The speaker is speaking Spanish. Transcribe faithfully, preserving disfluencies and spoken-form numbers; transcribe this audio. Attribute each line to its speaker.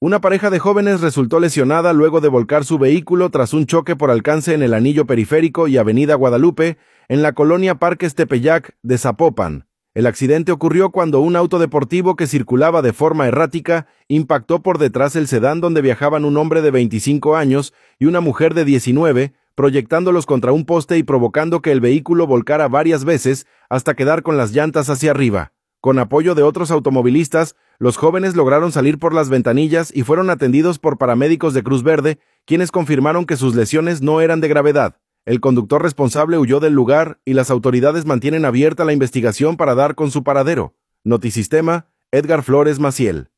Speaker 1: Una pareja de jóvenes resultó lesionada luego de volcar su vehículo tras un choque por alcance en el Anillo Periférico y Avenida Guadalupe, en la colonia Parques Tepeyac de Zapopan. El accidente ocurrió cuando un auto deportivo que circulaba de forma errática impactó por detrás el sedán donde viajaban un hombre de veinticinco años y una mujer de diecinueve, proyectándolos contra un poste y provocando que el vehículo volcara varias veces hasta quedar con las llantas hacia arriba. Con apoyo de otros automovilistas, los jóvenes lograron salir por las ventanillas y fueron atendidos por paramédicos de Cruz Verde, quienes confirmaron que sus lesiones no eran de gravedad. El conductor responsable huyó del lugar y las autoridades mantienen abierta la investigación para dar con su paradero. Notisistema, Edgar Flores Maciel.